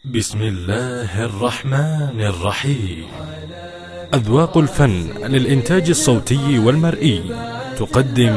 بسم الله الرحمن الرحيم. أذواق الفن للإنتاج الصوتي والمرئي تقدم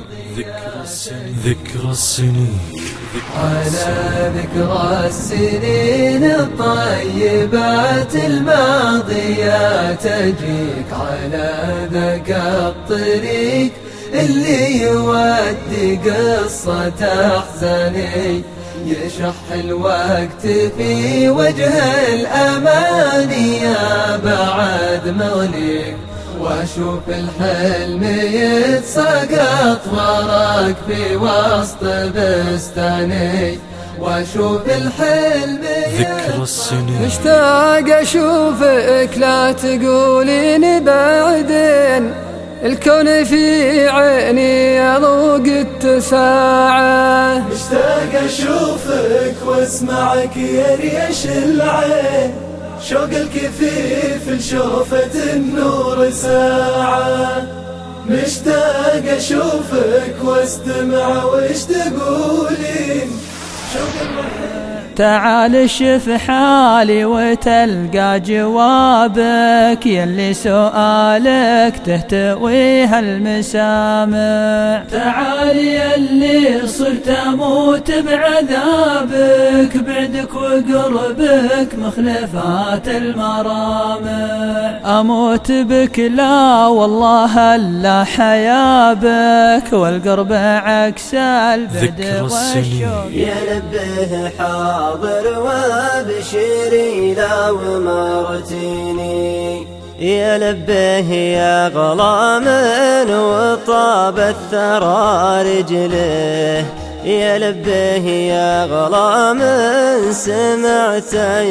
ذكر السنين. على ذكرى السنين الطيبات الماضية تجيك على ذاك الطريق اللي يودي قصة أحزاني، يشح الوقت في وجه الأماني يا بعد مغليك، واشوف الحلم يتساقط ورق في وسط بستاني، واشوف الحلم ذكر السنين. مشتاق اشوفك لا تقولين بعدين، الكون في عيني يذوق التساعة. مشتاق اشوفك واسمعك يا ريش العين، شوق الكفيف لشوفة النور ساعة. مشتاق اشوفك واستمع وش تقولين، شوق الرحيل. تعال شف حالي وتلقى جوابك، يلي سؤالك تهتويها المسامع. تعال يلي صرت اموت بعذابك، بعدك وقربك مخلفات المرامع. اموت بك لا والله الا حيابك، والقرب عكس البعد والشوق. يا لبه حاضر وابشري لو مرتيني، يا لبه يا غلام وطاب الثرى رجله، يا لبه يا غلام سمعت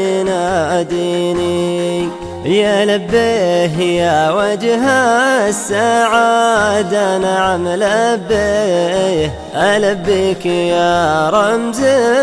يناديني، يا لبيه يا وجه السعادة نعم لبيه، ألبيك يا رمز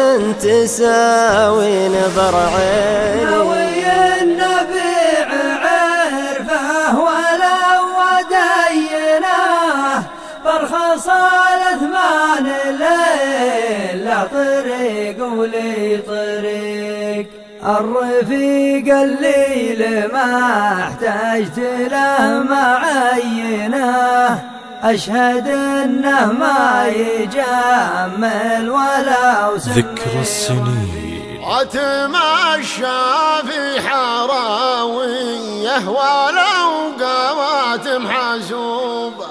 تساوي نظر عيني. نوي النبيع عرفه ولو وديناه، برخص الأثمان الليل لا طريق ولي طريق. الرفيق الليل ما احتجت له معينه، أشهد إنه ما يجمل ولو سمين. ذكر السنين. وتمشى في حراويه ولو قوات محسوبة،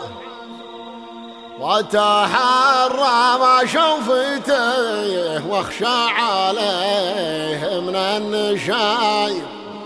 وتحرى ما شوفته واخشى عليه من النشايب،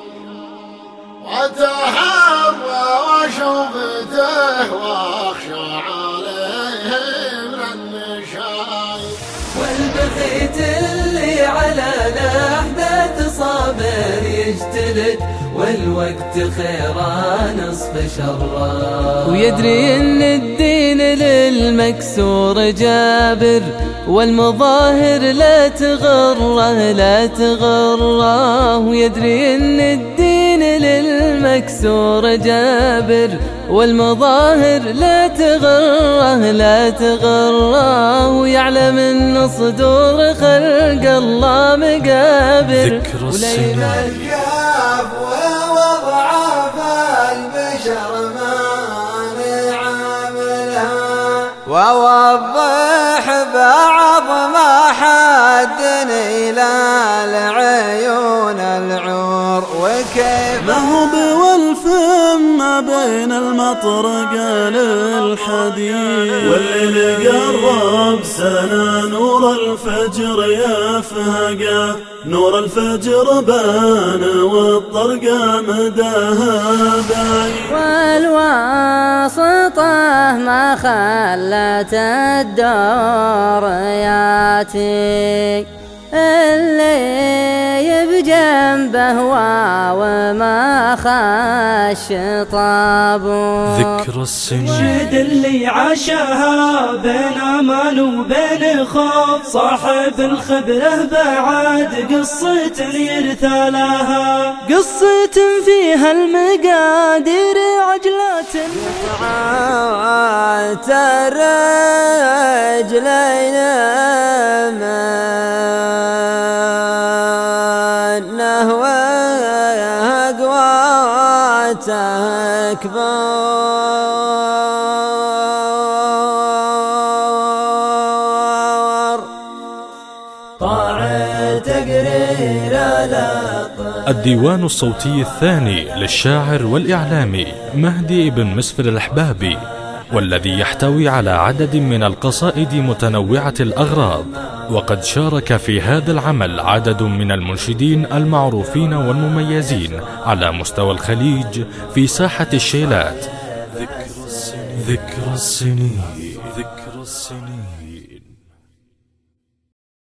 وتحرى وشوفته واخشى عليه من النشايب. والبخيت اللي على الأحداث صابر يجتلد، والوقت خيرا نصف شرا. ويدري ان الدين للمكسور جابر، والمظاهر لا تغره لا تغره. ويدري ان الدين للمكسور جابر، والمظاهر لا تغره لا تغره. ويعلم ان صدور خلق الله مقابر. ذكر السنين. وضعف البشر ما نعملها، ووضح بعض ما حد إلى العيون العور. وكيف ما هو والفم ما بين المطرقة للحديد، والليل قرب سنة نور الفجر يفهقه، نور الفجر بان والطرقة مداها بعيد. والواسطة ما خلت الدور ياتي، اللي بجنبه وما خش طابو. ذكر السنين. شهد اللي عاشها بين امان وبين خوف، صاحب الخبره بعد قصة يرثى لها، قصة فيها المقادير عجلات الرجلين أكبر. طاعة تقرير الديوان الصوتي الثاني للشاعر والإعلامي مهدي بن مسفر الأحبابي، والذي يحتوي على عدد من القصائد متنوعة الأغراض. وقد شارك في هذا العمل عدد من المنشدين المعروفين والمميزين على مستوى الخليج في ساحة الشيلات. ذكر السنين.